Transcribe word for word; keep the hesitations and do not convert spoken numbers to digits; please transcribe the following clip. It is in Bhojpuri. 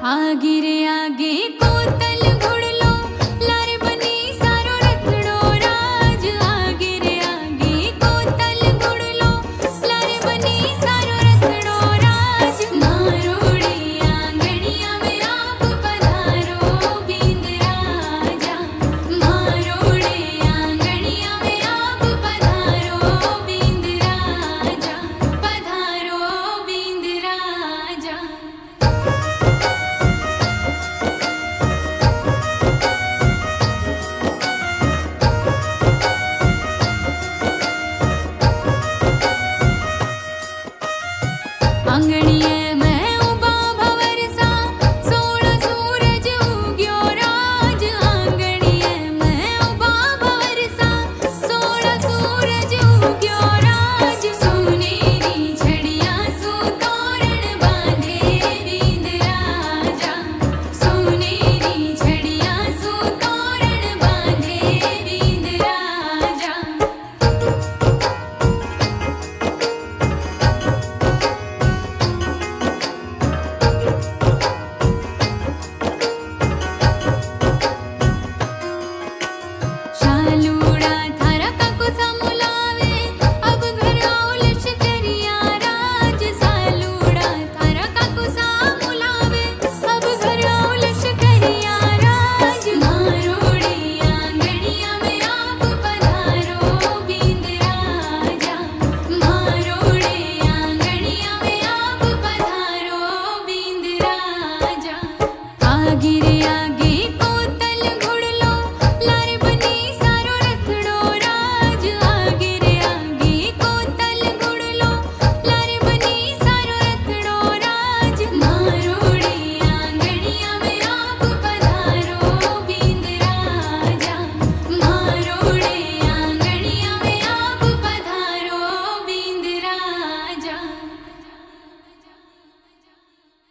आगे रे आगे कोतल घुड़लो लार बनी सारो रखड़ो राज। आगे रे आगे कोतल घुड़लो लार बनी सारो रखड़ो राज। मारोड़ी आंगणिया में आप पधारो बिंद राजा। मारोड़े आंगणिया में आप पधारो बिंद राजा। पधारो बिंद राजा। आंगणिये